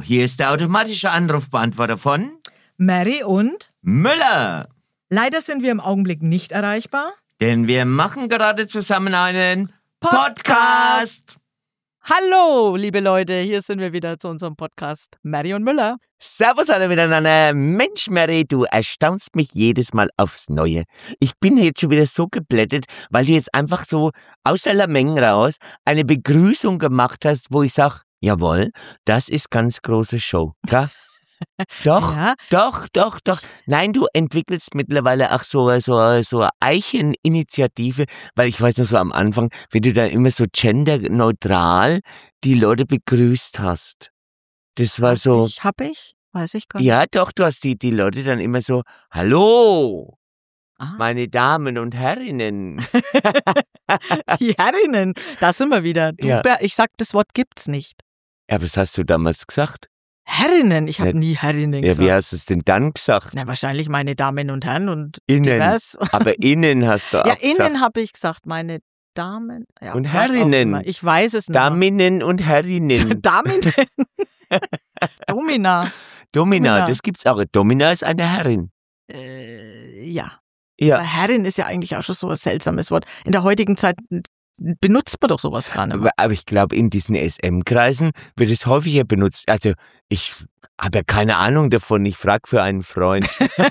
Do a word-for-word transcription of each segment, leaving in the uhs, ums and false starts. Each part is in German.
hier ist der automatische Anrufbeantworter von Mary und Müller. Leider sind wir im Augenblick nicht erreichbar, denn wir machen gerade zusammen einen Podcast. Hallo, liebe Leute, hier sind wir wieder zu unserem Podcast Mary und Müller. Servus alle miteinander. Mensch, Mary, du erstaunst mich jedes Mal aufs Neue. Ich bin jetzt schon wieder so geblättet, weil du jetzt einfach so aus aller Menge raus eine Begrüßung gemacht hast, wo ich sag, jawohl, das ist ganz große Show, klar? Doch, Ja. doch, doch, doch. Nein, du entwickelst mittlerweile auch so, so, so eine Eicheninitiative, weil ich weiß noch so am Anfang, wie du dann immer so genderneutral die Leute begrüßt hast. Das war so, Ich, hab ich? Weiß ich gar nicht. ja doch, du hast die, die Leute dann immer so, hallo, Ah. meine Damen und Herrinnen. Die Herrinnen, da sind wir wieder. Du, Ja. Ber- Ich sag, das Wort gibt's nicht. Ja, was hast du damals gesagt? Herrinnen, ich habe Ja, nie Herrinnen Ja, gesagt. wie hast du es denn dann gesagt? Na, wahrscheinlich meine Damen und Herren und Innen. divers. Aber innen hast du auch Ja, gesagt. innen habe ich gesagt, meine Damen ja, Und was auch Herrinnen. immer. Ich weiß es nicht. Daminnen und Herrinnen. Daminnen. Domina. Domina, Domina. das gibt's auch. Domina ist eine Herrin. Äh, ja. Ja. Aber Herrin ist ja eigentlich auch schon so ein seltsames Wort. In der heutigen Zeit benutzt man doch sowas gar nicht mehr. Aber, aber ich glaube, in diesen S M-Kreisen wird es häufiger benutzt. Also ich habe ja keine Ahnung davon. Ich frage für einen Freund.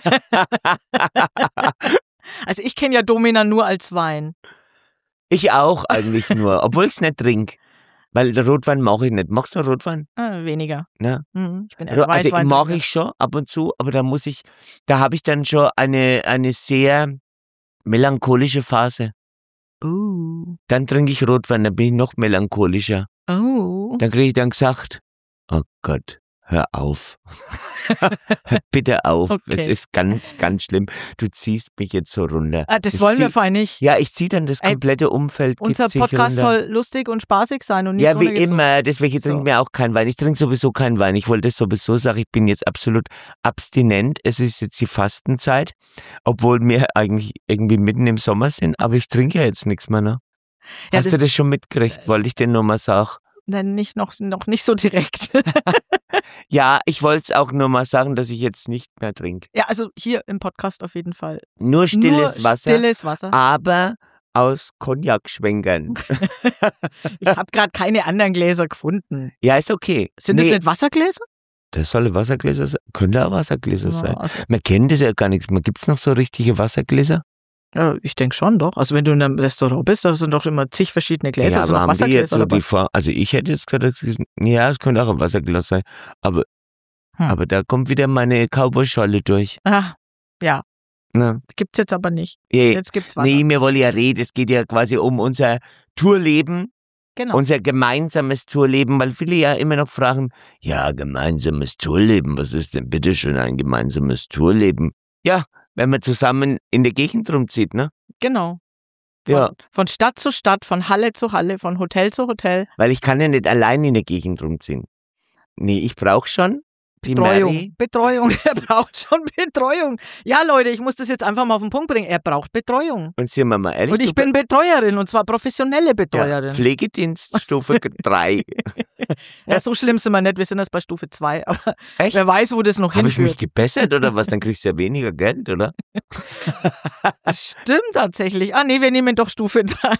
Also ich kenne ja Domina nur als Wein. Ich auch eigentlich nur, obwohl ich es nicht trinke. Weil der Rotwein mache ich nicht. Magst du Rotwein? Äh, weniger. Ne? Mhm. Ich bin eher Also Weißwein. mag ich schon ab und zu, aber da muss ich, da habe ich dann schon eine, eine sehr melancholische Phase. Uh. Dann trinke ich Rotwein, dann bin ich noch melancholischer. Oh. Dann kriege ich dann gesagt, oh Gott, hör auf. Hör bitte auf. Okay. Es ist ganz, ganz schlimm. Du ziehst mich jetzt so runter. Ah, das Ich wollen wir zieh- vorher nicht. Ja, ich ziehe dann das Ey, komplette Umfeld. Unser zieht sich Podcast runter. soll lustig und spaßig sein und nicht Ja, wie runtergezogen. immer. Deswegen So. trinke ich mir auch keinen Wein. Ich trinke sowieso keinen Wein. Ich wollte sowieso sagen, ich bin jetzt absolut abstinent. Es ist jetzt die Fastenzeit, obwohl wir eigentlich irgendwie mitten im Sommer sind. Aber ich trinke ja jetzt nichts mehr. Ne? Ja, Hast du das schon mitgekriegt? Wollte ich dir nur mal sagen. Nein, nicht noch, noch nicht so direkt. Ja, ich wollte es auch nur mal sagen, dass ich jetzt nicht mehr trinke. Ja, also hier im Podcast auf jeden Fall. Nur stilles Nur Wasser, Stilles Wasser. aber aus Cognac-Schwenkern. Ich habe gerade keine anderen Gläser gefunden. Ja, ist okay. Sind das nicht Wassergläser? Das soll Wassergläser sein. Könnte auch Wassergläser Ja, sein. also, Man kennt das ja gar nichts. Gibt es noch so richtige Wassergläser? ja, ich denke schon, doch. Also wenn du in einem Restaurant bist, da sind doch immer zig verschiedene Gläser. ja, so aber haben die jetzt Wassergläser so dabei. die Form? Also ich hätte jetzt gesagt, das ist- ja, es könnte auch ein Wasserglas sein. Aber, Hm. aber da kommt wieder meine Cowboy-Scholle durch. Ah, Ne? gibt's jetzt aber nicht. Nee, Jetzt gibt's Wasser. nee, mir wollen ja reden. Es geht ja quasi um unser Tourleben. Genau. Unser gemeinsames Tourleben, weil viele ja immer noch fragen, ja, gemeinsames Tourleben, was ist denn bitte schon ein gemeinsames Tourleben? Ja, wenn man zusammen in der Gegend rumzieht, ne? Genau. Von, Ja. von Stadt zu Stadt, von Halle zu Halle, von Hotel zu Hotel. Weil ich kann ja nicht allein in der Gegend rumziehen. Nee, ich brauche schon die Betreuung. Mary. Betreuung. Er braucht schon Betreuung. Ja, Leute, ich muss das jetzt einfach mal auf den Punkt bringen. Er braucht Betreuung. Und sind wir mal ehrlich, Und ich du- bin Betreuerin und zwar professionelle ja, Betreuerin. Pflegedienst Stufe drei. Ja, so schlimm sind wir nicht. Wir sind jetzt bei Stufe zwei. Aber Echt? wer weiß, wo das noch Habe ich mich hinführt. gebessert oder was? Dann kriegst du ja weniger Geld, oder? Stimmt tatsächlich. Ah, nee, wir nehmen doch Stufe drei.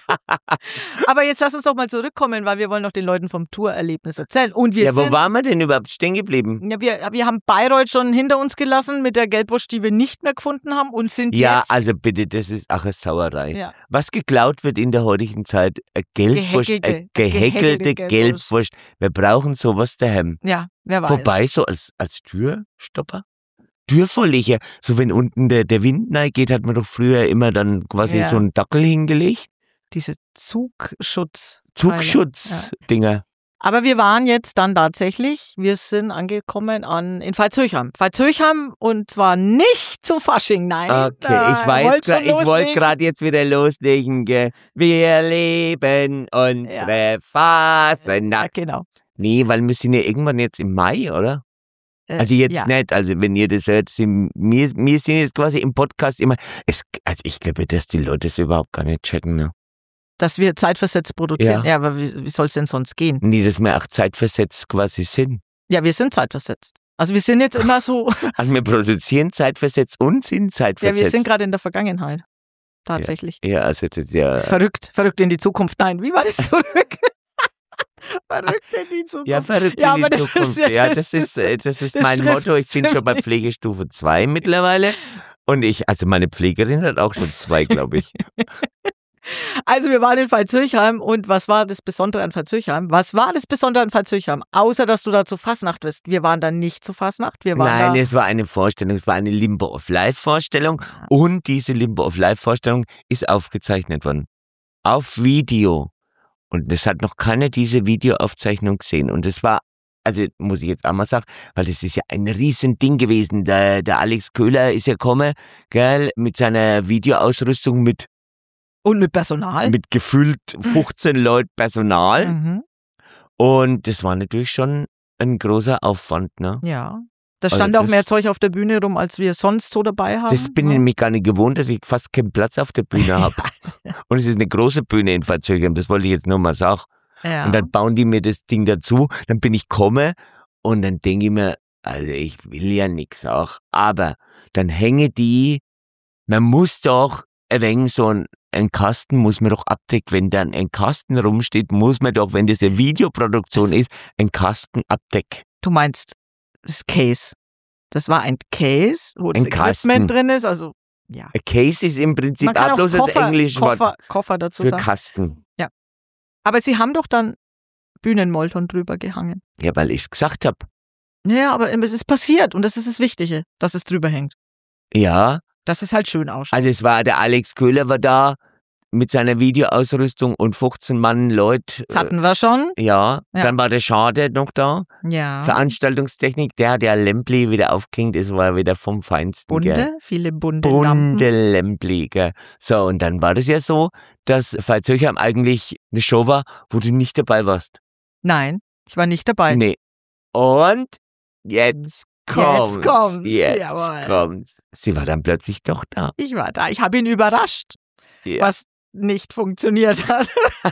Aber jetzt lass uns doch mal zurückkommen, weil wir wollen doch den Leuten vom Tourerlebnis erzählen. Und wir Ja, wo sind, waren wir denn überhaupt stehen geblieben? ja, wir, wir haben Bayreuth schon hinter uns gelassen mit der Gelbwurst, die wir nicht mehr gefunden haben und sind Ja, jetzt... also bitte, das ist auch eine Sauerei. Ja. Was geklaut wird in der heutigen Zeit, eine Gelbwurst, Gehäkelte- eine gehäkelte gehäkelte Gelbwurst. Gelbwurst. Wir brauchen sowas daheim. Ja, wer weiß. Wobei, so als, als Türstopper? Türvorleger. So wenn unten der, der Wind geht, hat man doch früher immer dann quasi Ja. so einen Dackel hingelegt. Diese Zugschutz. Zugschutz-Dinger. Aber wir waren jetzt dann tatsächlich, wir sind angekommen an in Pfalzhöchheim. Pfalzhöchheim und zwar nicht zu Fasching, nein. Okay, Ah, ich weiß, wollt schon grad- ich wollte loslegen? gerade jetzt wieder loslegen. Gell? Wir leben unsere Phasen. Ja, genau. Nee, weil wir sind ja irgendwann jetzt im Mai, oder? Äh, Also jetzt ja. nicht, also wenn ihr das hört, sind, wir, wir sind jetzt quasi im Podcast immer, es, also ich glaube, dass die Leute das überhaupt gar nicht checken, ne? Dass wir zeitversetzt produzieren. Ja. Ja, aber wie, wie soll es denn sonst gehen? Nee, dass wir auch zeitversetzt quasi sind. Ja, wir sind zeitversetzt. Also wir sind jetzt immer so, Also wir produzieren zeitversetzt und sind ja, zeitversetzt. wir sind gerade in der Vergangenheit. Tatsächlich. Ja, also das ist ja... Das ist verrückt. Verrückt in die Zukunft. Nein, wie war das zurück? Verrückt in die Zukunft. Ja, verrückt Ja, in aber die das ist Zukunft. ja- Ja, das das ist, ist- äh, das ist das mein trifft's Motto. Ich bin schon bei ziemlich. Pflegestufe zwei mittlerweile. Und ich, also meine Pflegerin hat auch schon zwei, glaube ich. Also wir waren in Pfalzürchheim und was war das Besondere an Pfalzürchheim? Was war das Besondere an Pfalzürchheim? Außer, dass du da zur Fasnacht bist. Wir waren da nicht zur Fasnacht. Wir waren Nein, da, es war eine Vorstellung, es war eine Limbo of Life Vorstellung und diese Limbo of Life Vorstellung ist aufgezeichnet worden. Auf Video. Und es hat noch keiner diese Videoaufzeichnung gesehen. Und es war, also muss ich jetzt auch mal sagen, weil das ist ja ein riesen Ding gewesen. Der, der Alex Köhler ist ja gekommen, gell, mit seiner Videoausrüstung mit, und mit Personal. mit gefühlt fünfzehn Leuten Personal. Mhm. Und das war natürlich schon ein großer Aufwand, ne? Ja. Da Also stand auch das- mehr Zeug auf der Bühne rum, als wir sonst so dabei haben. Das bin ich ne? nämlich gar nicht gewohnt, dass ich fast keinen Platz auf der Bühne habe. Und es ist eine große Bühne in Pfalzürchheim, das wollte ich jetzt nur mal sagen. Ja. Und dann bauen die mir das Ding dazu, dann bin ich komme und dann denke ich mir, also ich will ja nix auch, aber dann hänge die, man muss doch ein wenig so ein, ein Kasten muss man doch abdecken, wenn dann ein Kasten rumsteht, muss man doch, wenn das eine Videoproduktion Das- ist, ein Kasten abdecken. Du meinst das Case. Das war ein Case, wo das Ein Kasten. Equipment drin ist. Also, ja. Ein Case ist im Prinzip Man kann auch auch bloß das Koffer, englische Wort Koffer, Koffer dazu für sagen. Kasten. Aber sie haben doch dann Bühnenmolton drüber gehangen. Ja, weil ich es gesagt habe. Ja, aber es ist passiert und das ist das Wichtige, dass es drüber hängt. Ja, Dass es halt schön ausschaut. also es war, der Alex Köhler war da mit seiner Videoausrüstung und fünfzehn Mann Leute. Das hatten wir schon. Äh, ja, Ja. dann war der Schade noch da. Ja. Veranstaltungstechnik, der hat ja Lämpli wieder aufgehängt, das war wieder vom Feinsten. Gell. Bunde, viele bunte Lampen. Bunte Lämpli, gell. So, und dann war das ja so, dass Pfalzürchheim eigentlich eine Show war, wo du nicht dabei warst. Nein, ich war nicht dabei. Nee. Und jetzt kommt's. Jetzt kommt's, Jetzt jawohl. kommt's. Sie war dann plötzlich doch da. Ich war da. Ich habe ihn überrascht, Ja. was nicht funktioniert hat.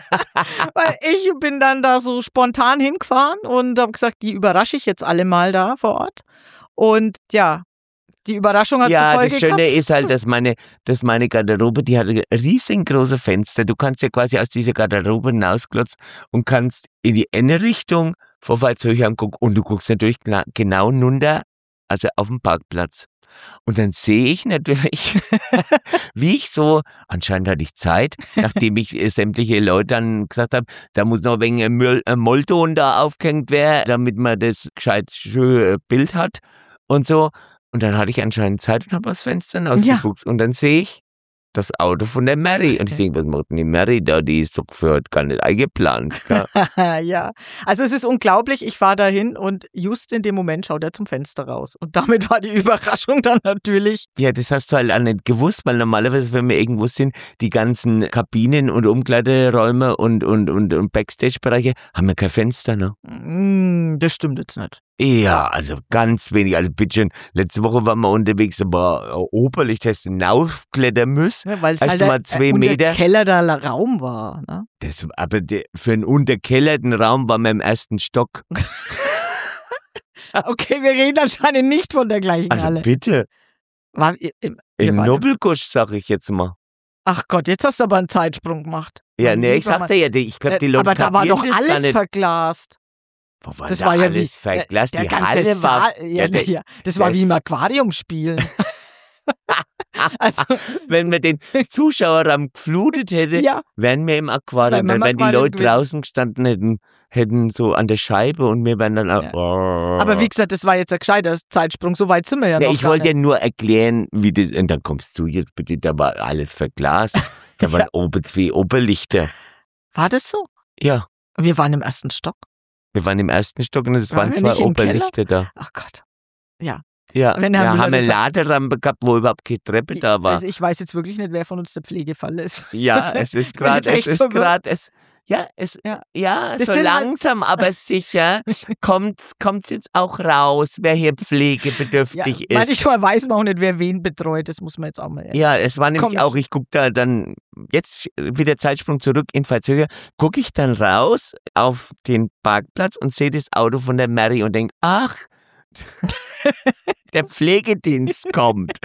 Weil ich bin dann da so spontan hingefahren und habe gesagt, die überrasche ich jetzt alle mal da vor Ort. Und ja, die Überraschung hat Ja, zur Folge das Schöne gehabt. ist halt, dass meine, dass meine Garderobe, die hat riesengroße Fenster. Du kannst ja quasi aus dieser Garderobe hinausglotzen und kannst in die eine Richtung vor Pfalzürchheim gucken. Und du guckst natürlich gna- genau runter, also auf dem Parkplatz. Und dann sehe ich natürlich, wie ich so, anscheinend hatte ich Zeit, nachdem ich äh, sämtliche Leute dann gesagt habe, da muss noch ein wenig ein Müll- ein Mollton da aufgehängt werden, damit man das gescheit schöne Bild hat und so. Und dann hatte ich anscheinend Zeit und habe aus Fenstern ausgeguckt. Und dann sehe ich das Auto von der Mary. Und ich denke, was macht denn die Mary da? Die ist doch für heute gar nicht eingeplant. Gell? Ja, also es ist unglaublich, ich fahre dahin und just in dem Moment schaut er zum Fenster raus. Und damit war die Überraschung dann natürlich, Ja, das hast du halt auch nicht gewusst, weil normalerweise, wenn wir irgendwo sind, die ganzen Kabinen und Umkleideräume und, und, und, und Backstage-Bereiche haben ja kein Fenster, ne? mm, das stimmt jetzt nicht. Ja, also ganz wenig. Also bitteschön, letzte Woche waren wir unterwegs, aber Oberlicht hast du hinaufklettern müssen. Ja, weil es Hast halt du mal ein- zwei ein Meter? Unterkellerter Raum war. Ne? Das, aber de, für einen unterkellerten Raum waren wir im ersten Stock. Okay, wir reden anscheinend nicht von der gleichen Also Halle. bitte, War, im, wir im waren- Nobelgusch, sag ich jetzt mal. Ach Gott, jetzt hast du aber einen Zeitsprung gemacht. Ja, Mein nee, ich lieber sagte ja, die- ich glaube, die Mann. Leute Aber da war kapieren doch das gar alles nicht. verglast. Wo war Das da war ja alles wie verglast? der Die ganze Halle war, Saal. Ja, ja, der- ja, das war das- wie im Aquarium spielen. also, wenn wir den Zuschauerraum geflutet hätte, ja, wären wir im Aquarium. Wären wir Dann im wären die Aquarium Leute gewesen. draußen gestanden, hätten, hätten so an der Scheibe und wir wären dann auch. Ja. aber wie gesagt, das war jetzt ein gescheiter Zeitsprung. So weit sind wir ja Nee, noch ich gar wollte ja nicht. nur erklären, wie das. Und dann kommst du jetzt bitte, da war alles verglast. Da waren oben zwei Oberlichter. War das so? Ja, Wir waren im ersten Stock. wir waren im ersten Stock und es Waren waren wir zwei nicht im Keller? Oberlichter da. Ach Gott. Ja, Wenn wir Herr Müller haben eine das sagt- Laderampe gehabt, wo überhaupt keine Treppe da war. Also ich weiß jetzt wirklich nicht, wer von uns der Pflegefall ist. Ja, es ist bin gerade, jetzt es echt ist verwirrt. gerade, es, ja, es, Ja. ja, Das so sind halt- langsam, aber sicher kommt kommt's jetzt auch raus, wer hier Ja, pflegebedürftig ist. manchmal weiß man auch nicht, wer wen betreut. Das muss man jetzt auch mal. Ja, es war nämlich kommt. auch, ich guck da dann jetzt wieder Zeitsprung zurück in Veitshöchheim, gucke ich dann raus auf den Parkplatz und sehe das Auto von der Mary und denke, ach, der Pflegedienst kommt.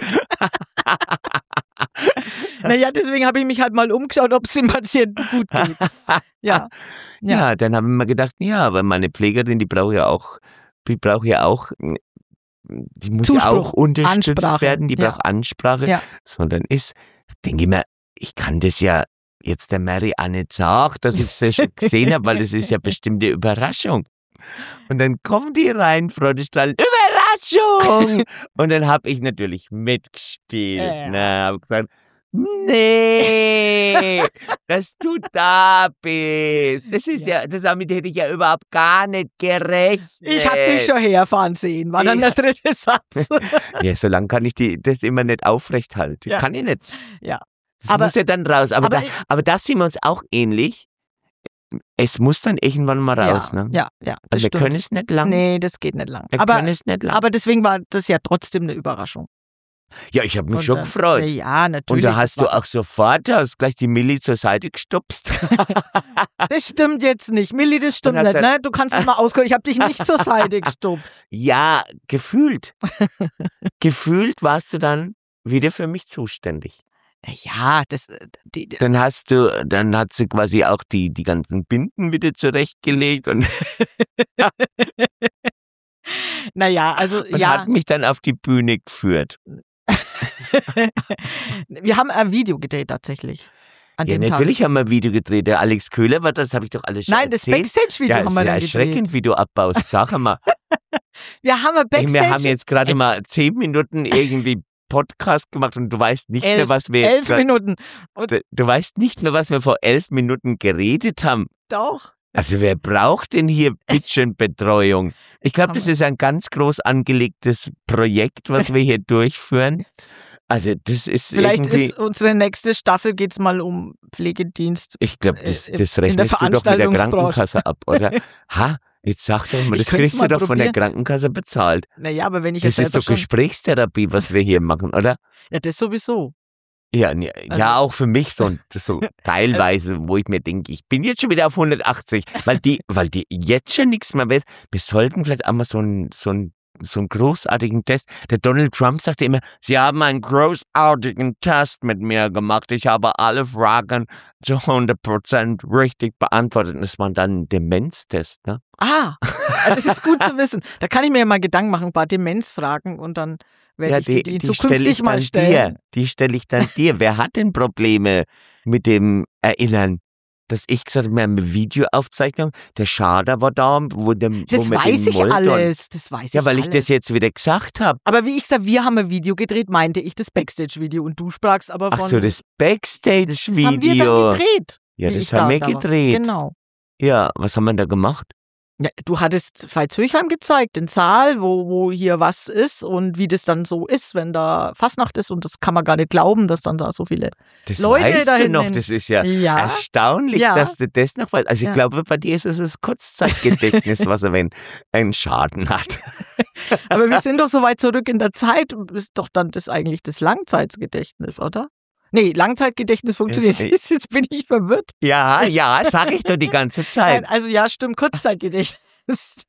Naja, deswegen habe ich mich halt mal umgeschaut, ob es dem Patienten gut geht. Ja. Ja, ja dann habe ich mir gedacht, ja, aber meine Pflegerin, die braucht ja auch, die braucht ja auch, die muss Zuspruch, ja auch unterstützt Ansprache. werden, die Ja. braucht Ansprache. Ja. Sondern ist, denke ich mir, ich kann das ja jetzt der Mary auch nicht sagen, dass ich es ja schon gesehen habe, weil das ist ja bestimmt eine Überraschung. Und dann kommen die rein, freudestrahlend, Überraschung! Und dann habe ich natürlich mitgespielt. Ja. Ne, habe gesagt, nee, dass du da bist. Das ist ja, das damit hätte ich ja überhaupt gar nicht gerechnet. Ich habe dich schon herfahren sehen, war dann der dritte Satz. Ja, so lange kann ich die, das immer nicht aufrecht halten. Ja. Kann ich nicht. Ja. Das Aber- muss ja dann raus. Aber, aber da, aber da sind wir uns auch ähnlich. Es muss dann irgendwann mal raus. ja, Ne? ja, ja, das Also wir stimmt. können es nicht lang. Nee, das geht nicht lang. Wir Aber, können es nicht lang. aber deswegen war das ja trotzdem eine Überraschung. Ja, ich habe mich Und schon dann- gefreut. Ja, natürlich. Und da hast das du war- auch sofort, hast gleich die Milli zur Seite gestupst. Das stimmt jetzt nicht. Milli, das stimmt Und hast nicht, dann- ne? Du kannst es mal ausgehen. Ich habe dich nicht zur Seite gestupst. Ja, gefühlt. Gefühlt warst du dann wieder für mich zuständig. Ja, das. äh, Die, die, Dann hast du, dann hat sie quasi auch die, die ganzen Binden wieder zurechtgelegt und, naja, also und ja. hat mich dann auf die Bühne geführt. Wir haben ein Video gedreht tatsächlich. An Ja, dem natürlich haben wir ein Video gedreht. Der Alex Köhler war das, habe ich doch alles schon Tag. Nein, das erzählt. Backstage-Video Ja, haben ist wir ja dann gedreht. erschreckend, wie du abbaust. Sag mal. Wir haben ein Ey, Backstage. wir haben jetzt gerade Jetzt- mal zehn Minuten irgendwie Podcast gemacht und du weißt nicht mehr, elf, was wir elf jetzt Minuten. Du, du weißt nicht mehr, was wir vor elf Minuten geredet haben. Doch. Also wer braucht denn hier Bitchenbetreuung? Ich glaube, das Hammer. ist ein ganz groß angelegtes Projekt, was wir hier durchführen. Also das ist Vielleicht irgendwie... ist unsere nächste Staffel geht's mal um Pflegedienst. ich glaube, das, äh, das in der rechnest du doch mit der Veranstaltungsbranche. Krankenkasse ab, oder? Ha, jetzt sag doch mal, Ich das könnt's kriegst du mal doch von der probieren. Krankenkasse bezahlt. Naja, aber wenn ich Das jetzt ist selber doch schon... Gesprächstherapie, was wir hier machen, oder? Ja, das sowieso. Ja, ne, Also- ja, auch für mich so, so teilweise, wo ich mir denke, ich bin jetzt schon wieder auf hundertachtzig, weil die, weil die jetzt schon nichts mehr weiß. Wir sollten vielleicht einmal so einen, so einen, so einen großartigen Test. Der Donald Trump sagte immer, Sie haben einen großartigen Test mit mir gemacht. Ich habe alle Fragen zu hundert Prozent richtig beantwortet. Und das war dann ein Demenztest, ne? Ah, das ist gut zu wissen. Da kann ich mir ja mal Gedanken machen, ein paar Demenzfragen und dann werde ich die, die, stell zukünftig ich mal dann stellen. dir. Die stelle ich dann dir. Wer hat denn Probleme mit dem Erinnern? Dass ich gesagt habe, wir haben eine Videoaufzeichnung, der Schader war da, wo, dem, Das wo wir weiß den ich Moldon- alles. Das weiß Ja, ich weil ich alles. das jetzt wieder gesagt habe. Aber wie ich sage, wir haben ein Video gedreht, meinte ich das Backstage-Video und du sprachst aber von... Ach so, das das haben wir Backstage-Video. dann gedreht. Ja, wie das ich haben da wir da war. gedreht. Genau. Ja, was haben wir da gemacht? Ja, du hattest Veitshöchheim gezeigt, den Saal, wo, wo hier was ist und wie das dann so ist, wenn da Fastnacht ist. Und das kann man gar nicht glauben, dass dann da so viele... Das Leute weißt da du hinten noch, in- das ist ja, Ja. erstaunlich, Ja. dass du das noch weißt. Also ich Ja. glaube, bei dir ist es das Kurzzeitgedächtnis, was er wenn einen Schaden hat. Aber wir sind doch so weit zurück in der Zeit. Ist doch dann das eigentlich das Langzeitgedächtnis, oder? Nee, Langzeitgedächtnis funktioniert Yes. nicht. Jetzt bin ich verwirrt. Ja, ja, sag ich doch die ganze Zeit. Nein, also ja, stimmt, Kurzzeitgedächtnis.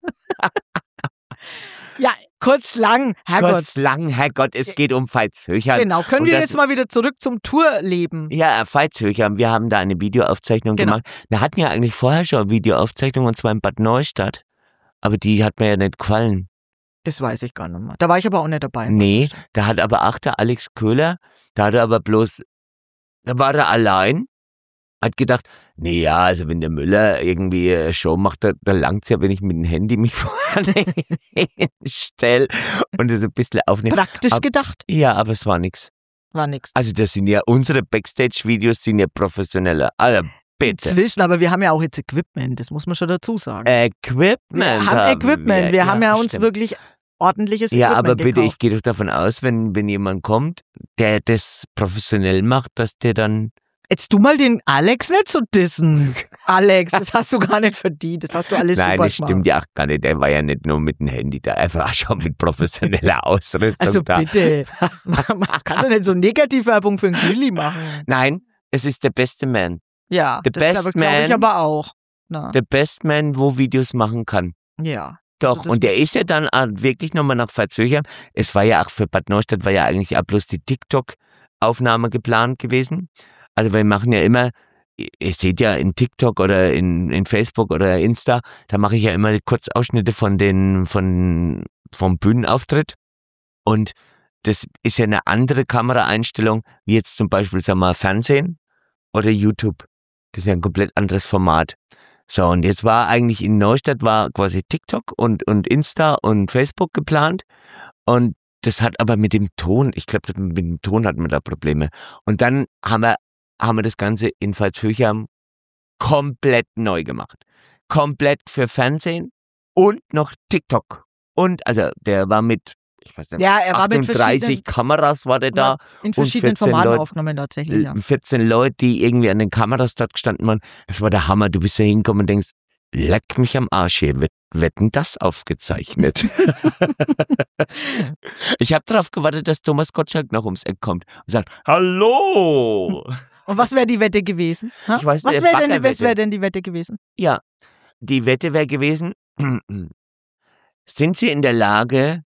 Ja, kurz, lang, Herrgott. Kurz, lang, Herrgott, es geht um Veitshöchheim. Genau, können Und wir das- jetzt mal wieder zurück zum Tourleben? Ja, Veitshöchheim, wir haben da eine Videoaufzeichnung Genau. gemacht. Wir hatten ja eigentlich vorher schon eine Videoaufzeichnung, und zwar in Bad Neustadt. Aber die hat mir ja nicht gefallen. Das weiß ich gar nicht mehr. Da war ich aber auch nicht dabei. Nee, da hat aber auch der Alex Köhler, da hat er aber bloß, da war er allein, hat gedacht, nee, ja, also wenn der Müller irgendwie eine Show macht, da, da langt's ja, wenn ich mit dem Handy mich vorne hinstelle und das ein bisschen aufnehme. Praktisch Ab- gedacht, Ja, aber es war nix. war nix. Also das sind ja, unsere Backstage-Videos sind ja professioneller. Also bitte. Inzwischen, aber wir haben ja auch jetzt Equipment, das muss man schon dazu sagen. Equipment. wir haben Equipment, wir haben ja uns stimmt. wirklich ordentliches Ja, Equipment aber bitte, ich gekauft. gehe doch davon aus, wenn, wenn jemand kommt, der das professionell macht, dass der dann. Jetzt du mal den Alex nicht so dissen. Alex, das hast du gar nicht verdient. Das hast du alles Nein, super das stimmt ja auch gar nicht. Der war ja nicht nur mit dem Handy da, er war schon mit professioneller Ausrüstung Also da. bitte, man kann doch nicht so Negativwerbung für einen Gülli machen. Nein, es ist der beste Man. Ja, The das best glaube glaub ich man. aber auch. Na, Der best Man, wo Videos machen kann. ja. Doch, Also das und der ist ja dann auch wirklich nochmal nach Pfalzöchheim. Es war ja auch für Bad Neustadt, war ja eigentlich auch bloß die TikTok-Aufnahme geplant gewesen. Also wir machen ja immer, ihr seht ja in TikTok oder in, in Facebook oder Insta, da mache ich ja immer Kurzausschnitte von den, von, vom Bühnenauftritt. Und das ist ja eine andere Kameraeinstellung, wie jetzt zum Beispiel, sagen wir mal, Fernsehen oder YouTube. Das ist ja ein komplett anderes Format. So, und jetzt war eigentlich in Neustadt war quasi TikTok und, und Insta und Facebook geplant. Und das hat aber mit dem Ton, ich glaube, mit dem Ton hatten wir da Probleme. Und dann haben wir, haben wir das Ganze in Pfalzhöchheim komplett neu gemacht. Komplett für Fernsehen und noch TikTok. Und, also, der war mit, ich weiß nicht, Ja, er war mit achtunddreißig verschiedenen, Kameras war der da. in verschiedenen vierzehn Formaten Leute- aufgenommen tatsächlich. Ja. vierzehn Leute, die irgendwie an den Kameras dort gestanden waren. Das war der Hammer. Du bist da hingekommen und denkst, leck mich am Arsch hier, wird, wird denn das aufgezeichnet? Ich habe darauf gewartet, dass Thomas Gottschalk noch ums Eck kommt und sagt, hallo! Und was wäre die Wette gewesen? Ha? Ich weiß was nicht, wäre denn, die- was Baggerwette. wär denn die Wette gewesen? Ja, die Wette wäre gewesen, sind Sie in der Lage,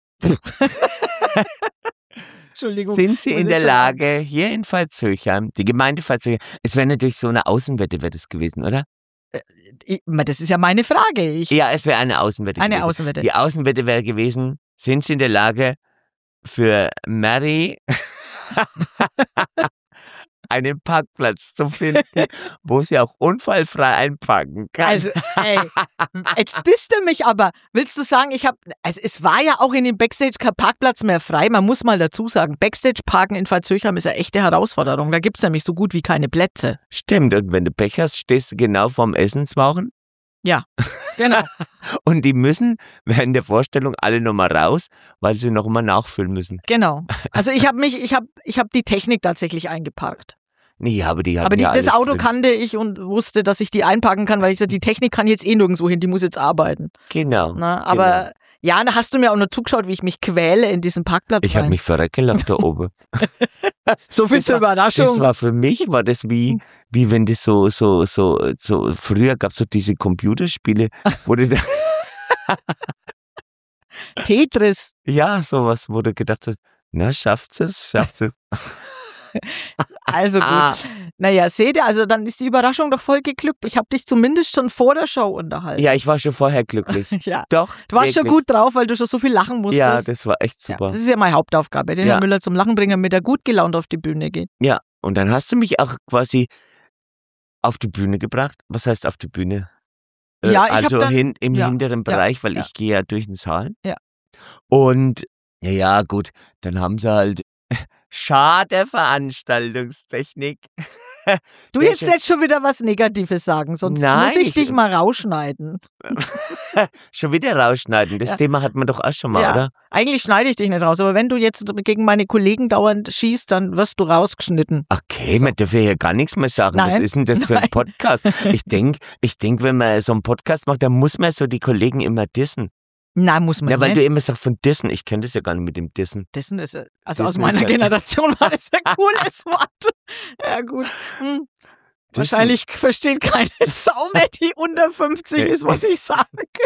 Entschuldigung. sind Sie muss in jetzt der schon Lage, hier in Pfalzhöchheim, die Gemeinde Pfalzhöchheim, es wäre natürlich so eine Außenwette wäre das gewesen, oder? Ich, das ist ja meine Frage. Ich, Ja, es wäre eine Außenwette eine gewesen. Außenwette. Die Außenwette wäre gewesen, sind Sie in der Lage, für Mary einen Parkplatz zu finden, wo sie auch unfallfrei einparken kann? Also, ey, jetzt disst du mich aber. Willst du sagen, ich habe, also es war ja auch in dem Backstage kein Parkplatz mehr frei. Man muss mal dazu sagen, Backstage-Parken in Pfalzhöchheim ist eine echte Herausforderung. Da gibt's nämlich so gut wie keine Plätze. Stimmt, und wenn du Pech hast, stehst du genau vorm Essenswagen Genau. und die müssen während der Vorstellung alle nochmal raus, weil sie noch mal nachfüllen müssen. Genau. Also ich habe mich, ich habe, ich habe die Technik tatsächlich eingeparkt. Nee, aber die hatten Aber die, ja das alles Auto drin. kannte ich und wusste, dass ich die einparken kann, weil ich gesagt, die Technik kann jetzt eh nirgendwo hin, die muss jetzt arbeiten. Genau. Na, aber genau. ja, da hast du mir auch nur zugeschaut, wie ich mich quäle in diesem Parkplatz Ich habe rein. mich verreckgelacht da oben. So viel das zur war- Überraschung. Das war für mich, war das wie, wie wenn das so, so, so, so, früher gab es so diese Computerspiele, wo du da, Tetris. ja, sowas, wo du gedacht hast, na, schafft es, schafft es. Also gut. Ah, Naja, seht ihr, also dann ist die Überraschung doch voll geglückt. Ich habe dich zumindest schon vor der Show unterhalten. ja, ich war schon vorher glücklich. Ja. Doch. Du warst schon wirklich. gut drauf, weil du schon so viel lachen musstest. Ja, das war echt Ja, super. das ist ja meine Hauptaufgabe, den Ja. Herrn Müller zum Lachen bringen, damit er gut gelaunt auf die Bühne geht. Ja, und dann hast du mich auch quasi auf die Bühne gebracht. Was heißt auf die Bühne? Äh, Ja, ich hab also dann- hin, im ja, hinteren ja, Bereich, weil ja. ich gehe ja durch den Saal. Ja. Und ja, ja, gut, dann haben sie halt schade Veranstaltungstechnik. Du Ja, jetzt schon- jetzt schon wieder was Negatives sagen, sonst Nein, muss ich ich- dich mal rausschneiden. Schon wieder rausschneiden. Das Ja. Thema hatten wir doch auch schon mal, Ja. oder? Eigentlich schneide ich dich nicht raus, aber wenn du jetzt gegen meine Kollegen dauernd schießt, dann wirst du rausgeschnitten. Okay, man darf ja gar nichts mehr sagen. Was Nein. ist denn das für ein Nein. Podcast? Ich denke, ich denk, wenn man so einen Podcast macht, dann muss man so die Kollegen immer dissen. Nein, muss man Ja, weil nicht. du immer sagst von dissen. Ich kenne das ja gar nicht mit dem Dissen. Dessen ist, äh, also Dessen aus meiner ist ja- Generation war das ein cooles Wort. Ja, gut. Hm. Dissen. Wahrscheinlich versteht keine Sau mehr, die unter fünfzig ist, was ich sage.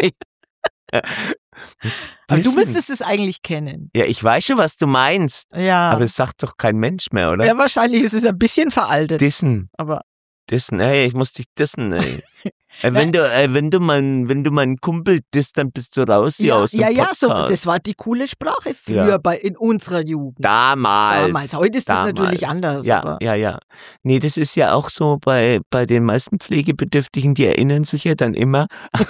Aber du Dissen. müsstest es eigentlich kennen. Ja, ich weiß schon, was du meinst. Ja. Aber das sagt doch kein Mensch mehr, oder? ja, wahrscheinlich ist es ein bisschen veraltet. Dissen. Aber Dissen. Hey, ich muss dich dissen, ey. Äh, wenn, du, äh, wenn, du mein, wenn du meinen Kumpel disst, dann bist du raus hier ja, aus dem ja, ja, Podcast. so, das war die coole Sprache früher Ja. bei, in unserer Jugend. Damals. Damals. Heute ist das Damals. natürlich anders. Ja, aber ja, ja. Nee, das ist ja auch so bei, bei den meisten Pflegebedürftigen, die erinnern sich ja dann immer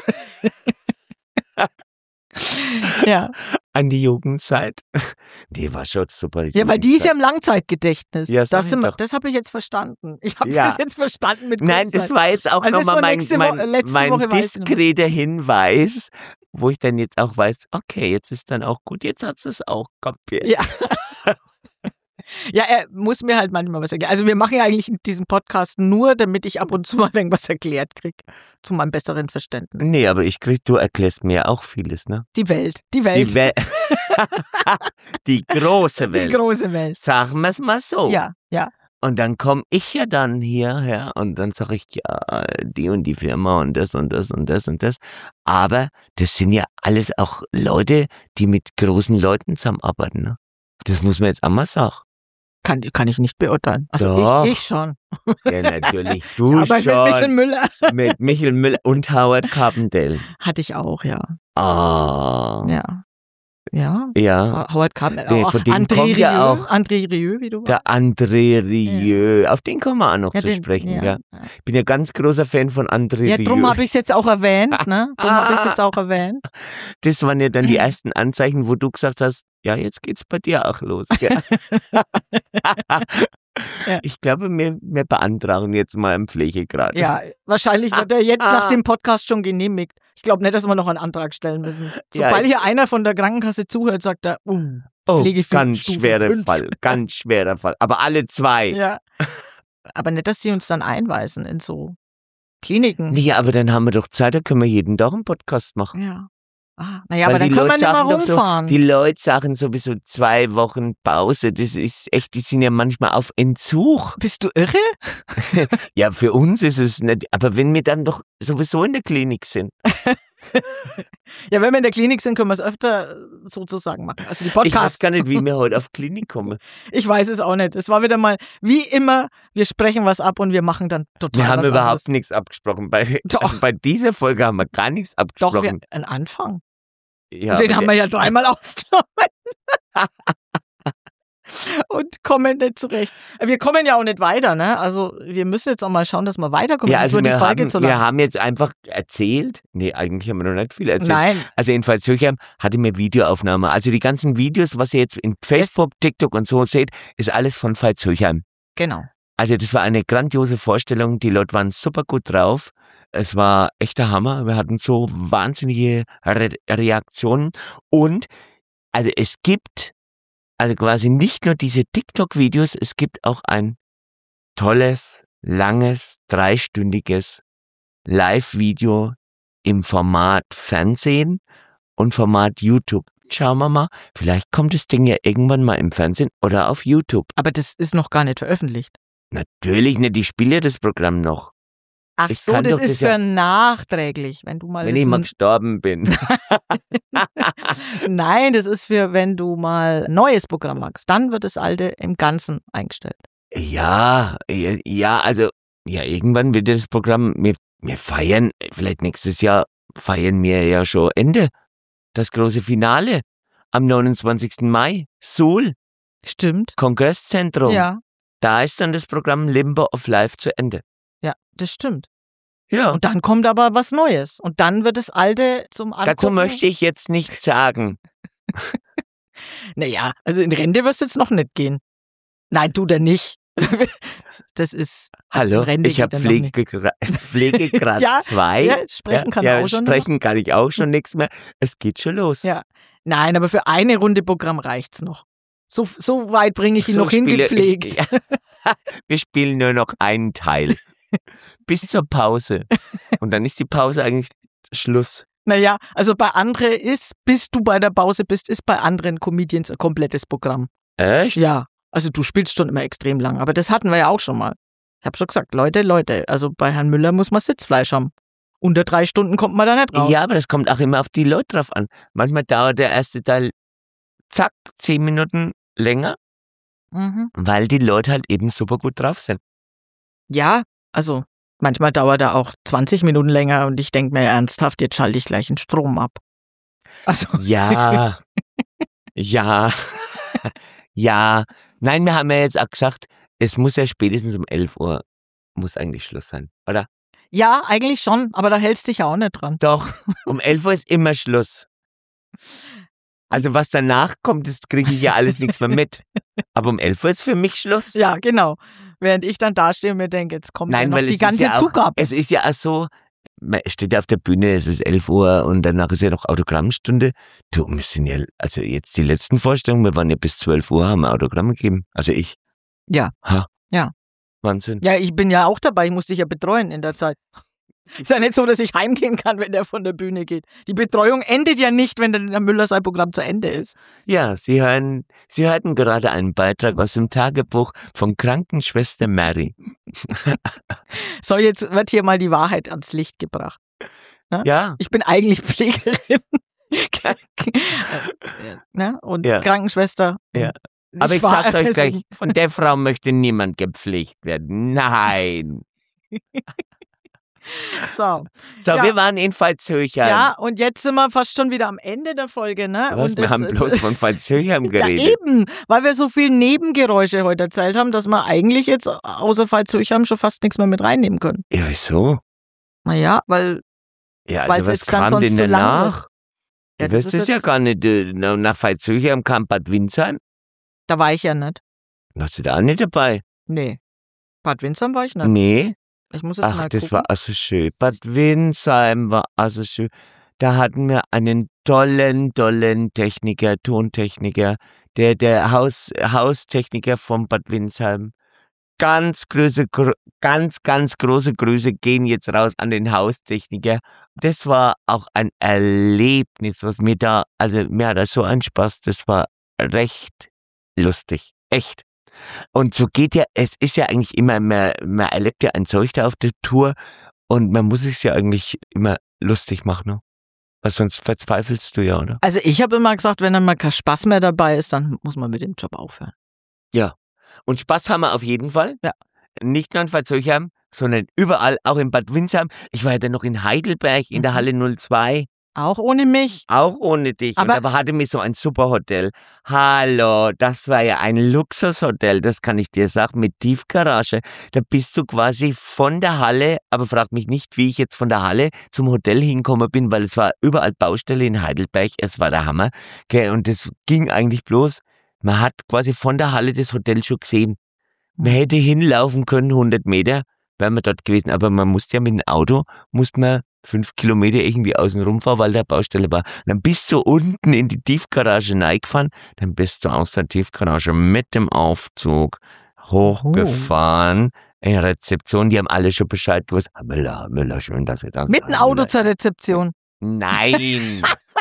ja. an die Jugendzeit. Die war schon super. ja, weil die ist ja im Langzeitgedächtnis. Ja, sag das ich sind wir- doch. das habe ich jetzt verstanden. Ich habe Ja. das jetzt verstanden mit Nein, das Kurzzeit. war jetzt auch Also das nochmal war mein, nächste mein, Woche- letzte mein Woche weiß ich noch. diskreter Hinweis, wo ich dann jetzt auch weiß, okay, jetzt ist dann auch gut, jetzt hat es auch kapiert. Ja. Ja, er muss mir halt manchmal was erklären. Also wir machen ja eigentlich diesen Podcast nur, damit ich ab und zu mal irgendwas erklärt kriege. Zu meinem besseren Verständnis. Nee, aber ich krieg, du erklärst mir auch vieles, ne? Die Welt. Die Welt. Die, Wel die große Welt. Die große Welt. Sagen wir es mal so. Ja, ja. Und dann komme ich ja dann hierher und dann sage ich, ja, die und die Firma und das und das und das und das. Aber das sind ja alles auch Leute, die mit großen Leuten zusammenarbeiten. Ne? Das muss man jetzt auch mal sagen. Kann, kann ich nicht beurteilen. Also Doch. ich, ich schon. Ja, natürlich. Du Aber schon. mit Michael Müller. Mit Michael Müller und Howard Carpendale. Hatte ich auch, ja. Ah. Ja. Ja. Ja. Howard Carpendale. Nee, Oh, von dem André kommt ja Rieu. auch- André Rieu, wie du Der André Rieu. Auf den kommen wir auch noch Ja, zu den- sprechen. ja. Ja. Ich bin ja ganz großer Fan von André Ja, Rieu. drum habe ich es jetzt auch erwähnt, ne? Drum habe ich es jetzt auch erwähnt. Das waren ja dann die ersten Anzeichen, wo du gesagt hast, ja, jetzt geht's bei dir auch los. Gell? Ja. Ich glaube, wir, wir beantragen jetzt mal einen Pflegegrad. Ja, wahrscheinlich wird er jetzt Ah. nach dem Podcast schon genehmigt. Ich glaube nicht, dass wir noch einen Antrag stellen müssen. Ja, Sobald ich- hier einer von der Krankenkasse zuhört, sagt er, uh, Oh, Pflege ganz Stufe schwerer fünf. Fall, ganz schwerer Fall. Aber alle zwei. Ja. Aber nicht, dass sie uns dann einweisen in so Kliniken. Nee, aber dann haben wir doch Zeit, da können wir jeden Tag einen Podcast machen. Ja. Ah, naja, Weil aber dann die können wir Leute nicht mal sagen doch so, rumfahren. die Leute sagen sowieso zwei Wochen Pause. Das ist echt, die sind ja manchmal auf Entzug. Bist du irre? Ja, für uns ist es nicht, aber wenn wir dann doch sowieso in der Klinik sind. Ja, wenn wir in der Klinik sind, können wir es öfter sozusagen machen. Also die Ich weiß Podcasts. gar nicht, wie wir heute auf Klinik kommen. Ich weiß es auch nicht. Es war wieder mal, wie immer, wir sprechen was ab und wir machen dann total Wir haben was überhaupt anderes. nichts abgesprochen. Bei, Doch. also bei dieser Folge haben wir gar nichts Doch, wir, abgesprochen. ein Anfang. ja, Den aber haben wir ja dreimal aufgenommen. Und kommen nicht zurecht. Wir kommen ja auch nicht weiter, ne? Also wir müssen jetzt auch mal schauen, dass wir weiterkommen. ja, Sonst also wird die wir Folge haben, zu wir lang. haben jetzt einfach erzählt, nee, eigentlich haben wir noch nicht viel erzählt. Nein, Also jedenfalls Höchheim hatte mir Videoaufnahme. Also die ganzen Videos, was ihr jetzt in Facebook, TikTok und so seht, ist alles von Veits Höchheim. genau. Also das war eine grandiose Vorstellung. Die Leute waren super gut drauf. Es war echter Hammer. Wir hatten so wahnsinnige Re Reaktionen. Und also es gibt also quasi nicht nur diese TikTok-Videos, es gibt auch ein tolles, langes, dreistündiges Live-Video im Format Fernsehen und Format YouTube. Schauen wir mal, vielleicht kommt das Ding ja irgendwann mal im Fernsehen oder auf YouTube. Aber das ist noch gar nicht veröffentlicht. Natürlich nicht, ich spiele ja das Programm noch. Ach Ich so, kann das doch ist das ja- für nachträglich, wenn du mal Wenn ich mal wissen- gestorben bin. Nein, das ist für, wenn du mal ein neues Programm magst. Dann wird das alte im Ganzen eingestellt. Ja, ja, ja, also, ja, irgendwann wird das Programm, wir, wir feiern, vielleicht nächstes Jahr feiern wir ja schon Ende. Das große Finale am neunundzwanzigsten Mai. Suhl, Stimmt. Kongresszentrum. Ja, Da ist dann das Programm Limbo of Life zu Ende. ja, das stimmt. Ja, Und dann kommt aber was Neues. Und dann wird das alte zum Angucken. dazu möchte ich jetzt nichts sagen. Naja, also in Rente wirst du jetzt noch nicht gehen. Nein, du denn nicht. Das ist. Hallo, Rente ich habe geht dann noch nicht. Pflegegrad Pflegegrad Ja, zwei. Ja, sprechen kann ja, auch schon. sprechen kann ich auch schon nichts mehr. Es geht schon los. Ja. Nein, aber für eine Runde Programm reicht's noch. So, so weit bringe ich ihn So noch spiele- hingepflegt. Ja. Wir spielen nur noch einen Teil. Bis zur Pause. Und dann ist die Pause eigentlich Schluss. Naja, also bei anderen ist, bis du bei der Pause bist, ist bei anderen Comedians ein komplettes Programm. Echt? Ja, also du spielst schon immer extrem lang, aber das hatten wir ja auch schon mal. Ich habe schon gesagt, Leute, Leute, also bei Herrn Müller muss man Sitzfleisch haben. Unter drei Stunden kommt man da nicht raus. Ja, aber das kommt auch immer auf die Leute drauf an. Manchmal dauert der erste Teil, zack, zehn Minuten länger, Mhm. weil die Leute halt eben super gut drauf sind. Ja, also manchmal dauert er auch zwanzig Minuten länger und ich denke mir ernsthaft, jetzt schalte ich gleich den Strom ab. Also, Ja, ja, ja. Nein, wir haben ja jetzt auch gesagt, es muss ja spätestens um elf Uhr, muss eigentlich Schluss sein, oder? ja, eigentlich schon, aber da hältst dich ja auch nicht dran. Doch, um elf Uhr ist immer Schluss. Also was danach kommt, das kriege ich ja alles nichts mehr mit. Aber um elf Uhr ist für mich Schluss. Ja, genau. Während ich dann dastehe und mir denke, jetzt kommt ja Nein, noch weil die es ganze ist ja auch, Zugabe. es ist ja auch so, man steht ja auf der Bühne, es ist elf Uhr und danach ist ja noch Autogrammstunde. Du, wir sind ja, also jetzt die letzten Vorstellungen, wir waren ja bis zwölf Uhr, haben wir Autogramme gegeben. Also ich. Ja. Ha. Ja. Wahnsinn. Ja, ich bin ja auch dabei, ich muss dich ja betreuen in der Zeit. Ist ja nicht so, dass ich heimgehen kann, wenn der von der Bühne geht. Die Betreuung endet ja nicht, wenn der Müller-Sei-Programm zu Ende ist. Ja, Sie hören, Sie hörten gerade einen Beitrag aus dem Tagebuch von Krankenschwester Mary. So, jetzt wird hier mal die Wahrheit ans Licht gebracht. Ne? Ja. Ich bin eigentlich Pflegerin. Ne? Und Ja. Krankenschwester. Ja. Ich Aber ich war sag's euch deswegen- gleich, von der Frau möchte niemand gepflegt werden. Nein. So. So, Ja. wir waren in Veitshöchheim. Ja, und jetzt sind wir fast schon wieder am Ende der Folge, ne? Was, und wir jetzt, haben bloß von Veitshöchheim ja, geredet. eben, weil wir so viel Nebengeräusche heute erzählt haben, dass wir eigentlich jetzt außer Veitshöchheim schon fast nichts mehr mit reinnehmen können. Ja, wieso? Naja, weil Ja, Weil's also was jetzt dann kam sonst denn zu lang danach? Ja, Du das wirst ist es ja jetzt- gar nicht, äh, nach Veitshöchheim kam Bad Windsheim. da war ich ja nicht. Warst du da auch nicht dabei? Nee. Bad Windsheim war ich nicht. Nee. Ich muss jetzt Ach, mal das gucken. war also schön. Bad Windsheim war also schön. Da hatten wir einen tollen, tollen Techniker, Tontechniker, der, der Haus, Haustechniker von Bad Windsheim. Ganz große, gro- ganz, ganz große Grüße gehen jetzt raus an den Haustechniker. Das war auch ein Erlebnis, was mir da, also mir hat das so einen Spaß, das war recht lustig. Echt. Und so geht ja, es ist ja eigentlich immer, man, man erlebt ja ein Zeug da auf der Tour und man muss es ja eigentlich immer lustig machen, ne? Weil sonst verzweifelst du ja, oder? Also ich habe immer gesagt, wenn dann mal kein Spaß mehr dabei ist, dann muss man mit dem Job aufhören. Und Spaß haben wir auf jeden Fall. Ja. Nicht nur in Veitshöchheim, sondern überall, auch in Bad Windsheim. Ich war ja dann noch in Heidelberg in der Mhm. Halle null zwei, Auch ohne mich. auch ohne dich. Aber- und da hatte mir so ein super Hotel. Hallo, das war ja ein Luxushotel, das kann ich dir sagen, mit Tiefgarage. Da bist du quasi von der Halle, aber frag mich nicht, wie ich jetzt von der Halle zum Hotel hingekommen bin, weil es war überall Baustelle in Heidelberg. Es war der Hammer. Okay, und das ging eigentlich bloß, man hat quasi von der Halle das Hotel schon gesehen. Man hätte hinlaufen können, hundert Meter, wären wir dort gewesen. Aber man musste ja mit dem Auto, musste man fünf Kilometer irgendwie außen rumfahren, weil da Baustelle war. Und dann bist du unten in die Tiefgarage reingefahren, dann bist du aus der Tiefgarage mit dem Aufzug hochgefahren. In der Rezeption, die haben alle schon Bescheid gewusst. Ah, Müller, Müller, schön, dass ihr da Mit dem seid, Auto Müller. zur Rezeption. Nein.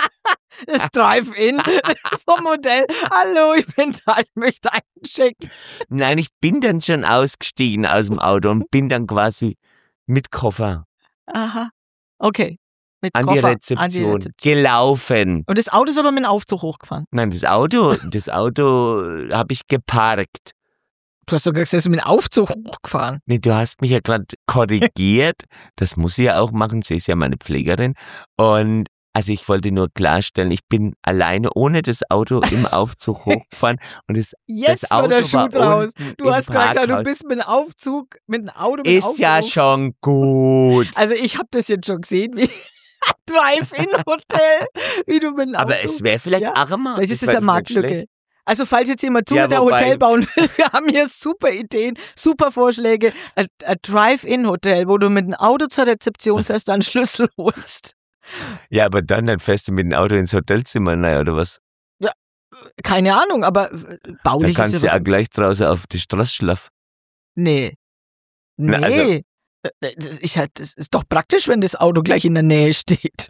Das Drive-In vom Hotel. Hallo, ich bin da, ich möchte einschicken. Nein, ich bin dann schon ausgestiegen aus dem Auto und bin dann quasi mit Koffer Aha. Okay. Mit an, Koffer, die Rezeption gelaufen. Und das Auto ist aber mit dem Aufzug hochgefahren. Nein, das Auto, das Auto habe ich geparkt. Du hast sogar gesagt, es ist mit dem Aufzug hochgefahren. Nee, du hast mich ja gerade korrigiert. Das muss sie ja auch machen. Sie ist ja meine Pflegerin. Und also ich wollte nur klarstellen, ich bin alleine ohne das Auto im Aufzug hochgefahren. Und das, Jetzt das Auto wird der Schuh war draus. unten Du im hast gerade gesagt, du Parkhaus. bist mit dem Aufzug, mit dem Auto, mit dem Ist Aufzug. ja schon gut. Also ich habe das jetzt schon gesehen, wie Drive-In-Hotel, wie du mit dem Aber Aufzug. es wäre vielleicht Ja. auch immer. Vielleicht ist es wär ja nicht Marktlücke. schlecht. Also falls jetzt jemand Ja, zuhört, der wobei- Hotel bauen will, wir haben hier super Ideen, super Vorschläge. Ein ein Drive-In-Hotel, wo du mit dem Auto zur Rezeption fährst, dann Schlüssel holst. Ja, aber dann, dann fährst du mit dem Auto ins Hotelzimmer rein, oder was? Keine Ahnung, aber äh, Da baulich kannst ist du ja ja was. auch gleich draußen auf die Straße schlafen. Nee. Na, also- Nee. Äh, das ist halt, das ist doch praktisch, wenn das Auto gleich in der Nähe steht.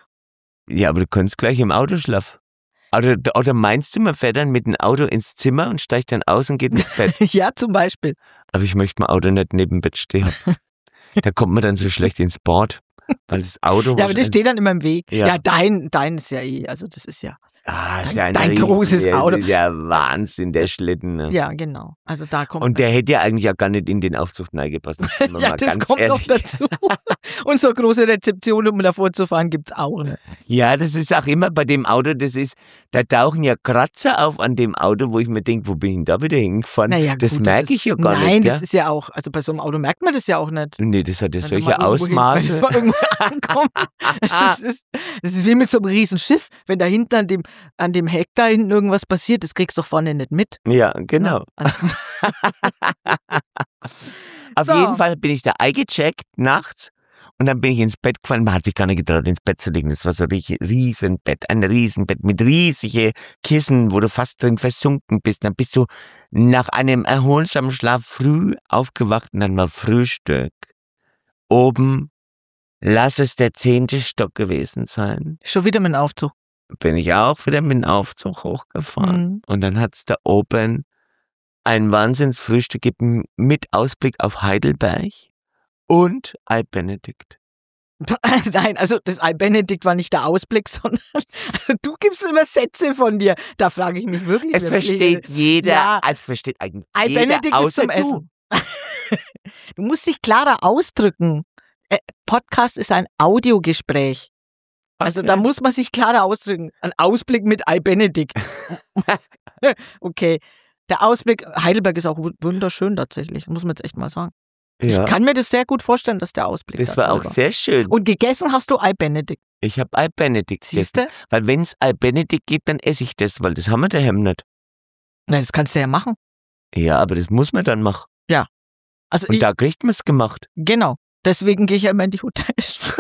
Ja, aber du kannst gleich im Auto schlafen. Oder, oder meinst du, man fährt dann mit dem Auto ins Zimmer und steigt dann aus und geht ins Bett? Ja, zum Beispiel. Aber ich möchte mein Auto nicht neben dem Bett stehen haben. Da kommt man dann so schlecht ins Bad. Weil das Auto Ja, aber das wahrscheinlich- steht dann immer im Weg. Ja. Ja, dein, dein ist ja eh, also das ist ja. Ah, ist dein- ja ein dein riesen- großes der, Auto. Der Wahnsinn, der Schlitten. Ne? Ja, genau. Also da kommt. Und der hätte ja eigentlich ja gar nicht in den Aufzug reingepasst. sind wir ja, mal das ganz kommt ehrlich. noch dazu. Und so große Rezeption, um davor zu fahren, gibt's auch nicht. Ja, das ist auch immer bei dem Auto, das ist, da tauchen ja Kratzer auf an dem Auto, wo ich mir denke, wo bin ich denn da wieder hingefahren? Naja, das gut, merke ist, ich ja gar nein, nicht. Nein, gell? das ist ja auch, also bei so einem Auto merkt man das ja auch nicht. Nee, das hat ja Wenn solche du mal irgendwo hin- Ausmaße. Wenn es mal irgendwo ankommt. Das ist, das ist wie mit so einem riesen Schiff. Wenn da hinten an dem, an dem Heck da hinten irgendwas passiert, das kriegst du doch vorne nicht mit. Ja, genau. Ne? Also, Auf So. jeden Fall bin ich da eingecheckt nachts und dann bin ich ins Bett gefallen. Man hat sich gar nicht getraut, ins Bett zu liegen. Das war so ein richtig Riesenbett, ein Riesenbett mit riesigen Kissen, wo du fast drin versunken bist. Dann bist du nach einem erholsamen Schlaf früh aufgewacht und dann war Frühstück. Oben Lass es der zehnte Stock gewesen sein. Schon wieder mit dem Aufzug. Bin ich auch wieder mit dem Aufzug hochgefahren. Mhm. Und dann hat's da oben ein Wahnsinnsfrühstück gegeben mit Ausblick auf Heidelberg und Ei Benedikt. Nein, also das Ei Benedikt war nicht der Ausblick, sondern also du gibst immer Sätze von dir. Da frage ich mich wirklich. Es versteht jeder, Ja. es versteht eigentlich Ei jeder, Benedikt ist außer zum du. Essen. Du musst dich klarer ausdrücken. Äh, Podcast ist ein Audiogespräch. Also Okay. da muss man sich klarer ausdrücken. Ein Ausblick mit Ei Benedikt. Okay. Der Ausblick, Heidelberg ist auch wu- wunderschön tatsächlich, muss man jetzt echt mal sagen. Ja, Ich kann mir das sehr gut vorstellen, dass der Ausblick das da war auch toll sehr schön. Und gegessen hast du Ei Benedikt. Ich habe Ei Benedikt Siehst gegessen. du? Weil wenn es Ei Benedikt gibt, dann esse ich das, weil das haben wir daheim nicht. Nein, das kannst du ja machen. Ja, aber das muss man dann machen. Also Und ich, da kriegt man es gemacht. genau. Deswegen gehe ich ja immer in die Hotels.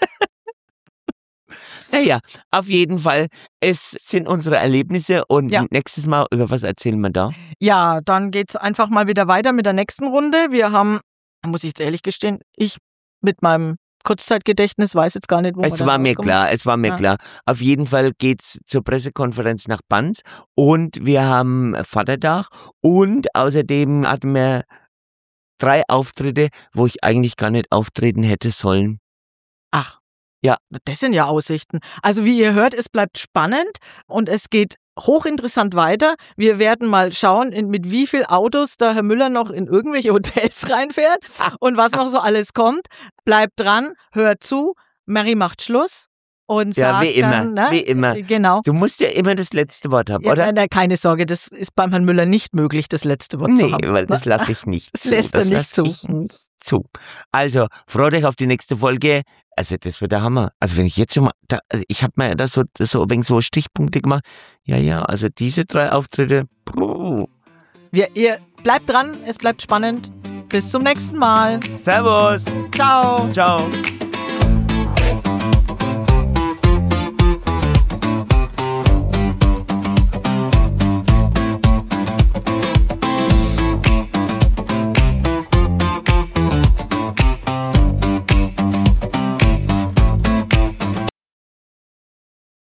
Naja, auf jeden Fall, es sind unsere Erlebnisse und Ja. nächstes Mal, über was erzählen wir da? Ja, dann geht's einfach mal wieder weiter mit der nächsten Runde. Wir haben, muss ich jetzt ehrlich gestehen, ich mit meinem Kurzzeitgedächtnis weiß jetzt gar nicht, wo wir Es dann war mir rauskommen. klar, es war mir Ja. klar. Auf jeden Fall geht's zur Pressekonferenz nach Banz und wir haben Vatertag und außerdem hatten wir drei Auftritte, wo ich eigentlich gar nicht auftreten hätte sollen. Ach. Ja. Das sind ja Aussichten. Also wie ihr hört, es bleibt spannend und es geht hochinteressant weiter. Wir werden mal schauen, in, mit wie viel Autos der Herr Müller noch in irgendwelche Hotels reinfährt und was noch so alles kommt. Bleibt dran, hört zu. Mary macht Schluss und Ja, sagt wie immer, dann, ne? wie immer. Genau. Du musst ja immer das letzte Wort haben, Ja, oder? nein, nein, keine Sorge, das ist beim Herrn Müller nicht möglich, das letzte Wort zu Nee, haben. weil das lasse ich nicht Das zu. lässt er das nicht lass zu. Ich nicht zu. Also, freut euch auf die nächste Folge. Also, das wird der Hammer. Also, wenn ich jetzt schon mal, da, also ich habe mir da so, so, wegen so Stichpunkte gemacht. Ja, ja, also diese drei Auftritte. Puh. Wir, ihr bleibt dran, es bleibt spannend. Bis zum nächsten Mal. Servus. Ciao. Ciao.